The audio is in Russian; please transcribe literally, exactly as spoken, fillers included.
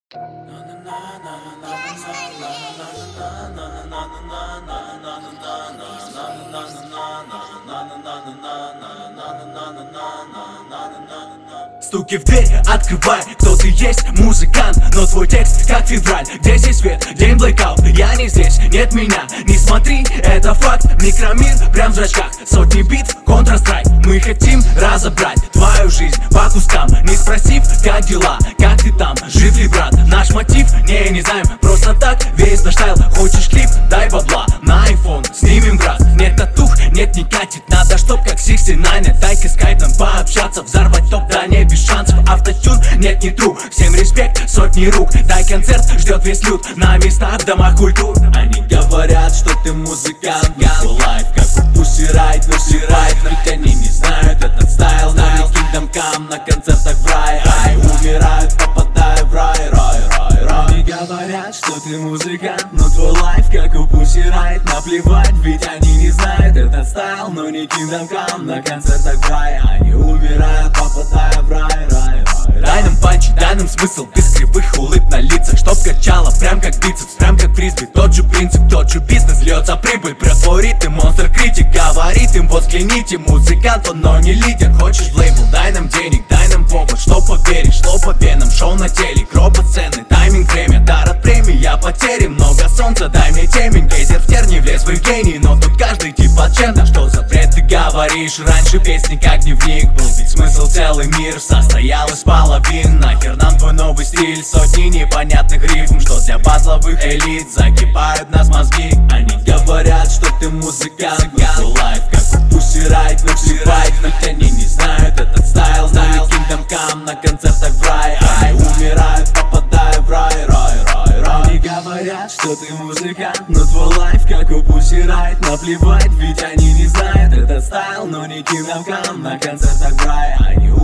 Стуки в дверь, открывай, кто ты есть, музыкант, но твой текст как февраль. Где здесь свет, день блэкаут, я не здесь, нет меня. Не смотри, это факт, микромир прям в зрачках. Сотни битв, контрастрайк, мы хотим разобрать твою жизнь по кускам, не спросив, как дела, как ты там, жив ли брат. Наш мотив, не, не знаем, просто так весь наш стайл. Хочешь клип, дай бабла, на айфон снимем брат. Нет татух, нет не катит, надо чтоб как шестьдесят девять. Дай-ка скайп нам пообщаться, взорвать топ, да не без шансов. Автотюн, нет не тру, всем респект, сотни рук. Дай концерт, ждет весь люд на местах, в домах культур. Они говорят, что ты музыкант, но твой лайф как у Pussy Riot, Pussy Riot. Ведь они не знают этот стайл, но ведь Kingdom Come на концертах в рай. Ай, умирают, попадая в рай, рай, рай, рай. Они говорят, что ты музыкант, но твой лайф как у Pussy Riot. Наплевать, ведь они не знают этот стайл, но не Kingdom Come на концертах в рай. Они умирают, попадая в рай, рай. Дай нам панчи, дай нам смысл, без кривых улыб на лицах. Чтоб качало, прям как бицепс, прям как фрисби. Тот же принцип, тот же бизнес, льется прибыль. Про твой ритм, монстр критик, говорит им, вот взгляните. Музыкант, он, но не лидер. Хочешь в лейбл, дай нам денег, дай нам повод. Что поверишь, шло по венам, шоу на телек. Робот цены, тайминг, время, дар от премии. Я потери, много солнца, дай мне темень. Гейзер в терни, влез в их гений, но тут каждый типа чем-то. Что за бред ты говоришь, раньше песни как дневник был. Ведь смысл целый мир состоял из половин. Нахер нам твой новый стиль, сотни непонятных рифм, что для батловых элит закипают нас мозги. Они говорят, что ты музыкант, но твой лайф как у Pussy Riot, Pussy Riot. Ведь они не знают этот стайл, но ведь Kingdom Come на концертах в рай. Ай, умирают, попадая в рай, рай, рай, рай. Они говорят, что ты музыкант, но твой лайф как у Pussy Riot. Наплевать, ведь они не знают этот стайл, но не Kingdom Come на концертах в рай. Они